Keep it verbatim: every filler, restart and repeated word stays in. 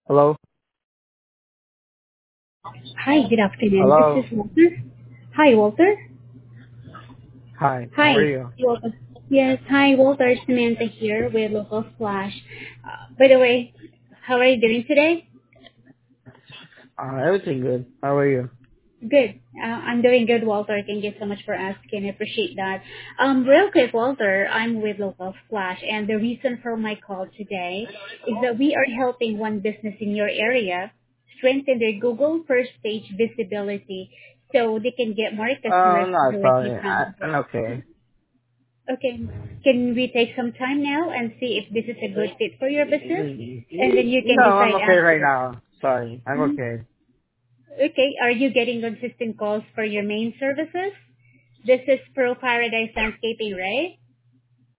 Hello? Hi, good afternoon. This Hello? is Walter. Hi, Walter. Hi, how are Hi, you? Walter. Yes, hi, Walter. Samantha here with Local Flash. Uh, by the way, how are you doing today? Uh, everything good. How are you? Good. Uh, I'm doing good, Walter. Thank you so much for asking. I appreciate that. Um, real quick, Walter, I'm with Local Flash, and the reason for my call today is that we are helping one business in your area strengthen their Google first page visibility so they can get more Uh, customers no, directly sorry. I, from I'm Google. okay. Okay. Can we take some time now and see if this is a good fit for your business? Mm, And then mm, you can No, I'm decide okay right after. now. Sorry. I'm Mhm. okay. Okay. Are you getting consistent calls for your main services? This is Pro Paradise Landscaping, right?